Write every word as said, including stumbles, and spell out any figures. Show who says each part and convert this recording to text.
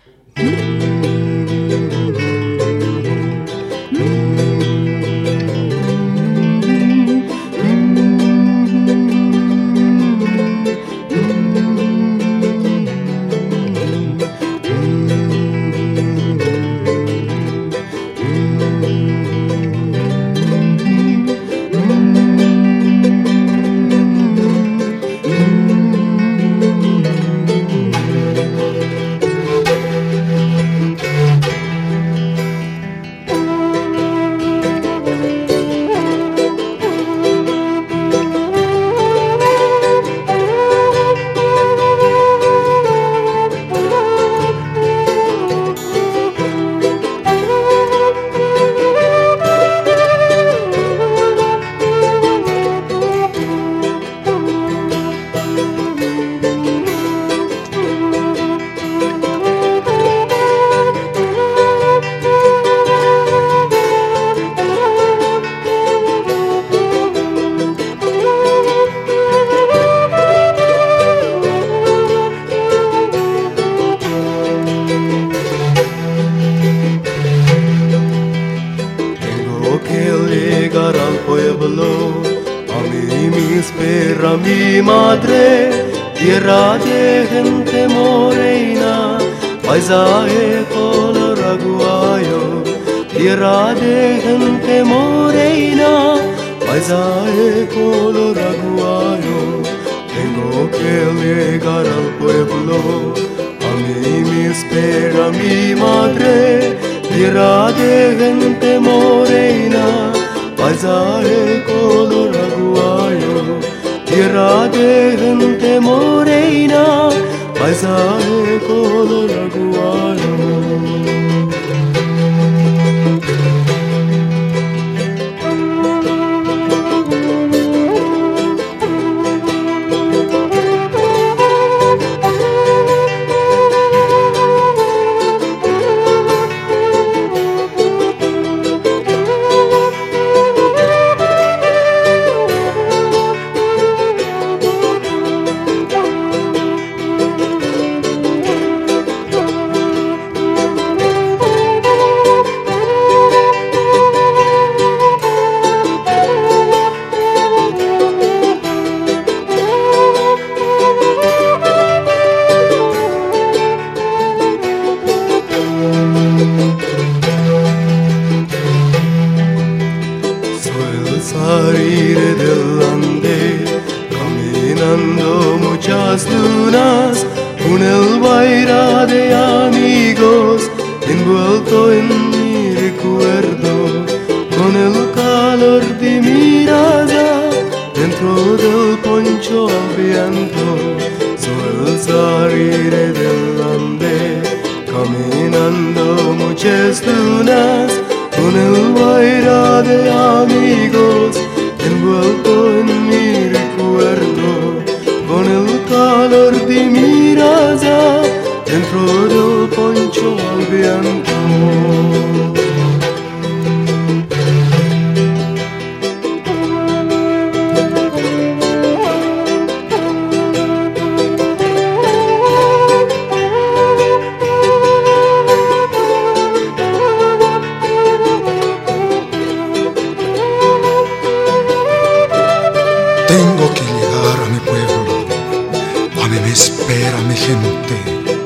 Speaker 1: Al pueblo, a mí me espera mi madre, tierra de gente morena, paisaje color aguayo, tierra de gente morena, paisaje color aguayo. Tengo que llegar al pueblo, a mí me espera mi madre, tierra de gente morena, paisaje color aguayo, tierra de gente morena, paisaje color aguayo. Salir del ande, caminando muchas lunas, con el baile de amigos envuelto en mi recuerdo, con el calor de mi mirada dentro del poncho al viento. Soy el salir del ande, caminando muchas lunas, con el baile de amigos envuelto en mi recuerdo, con el calor de mi mirada dentro del poncho al viento.
Speaker 2: Tengo que llegar a mi pueblo, a mí me espera mi gente.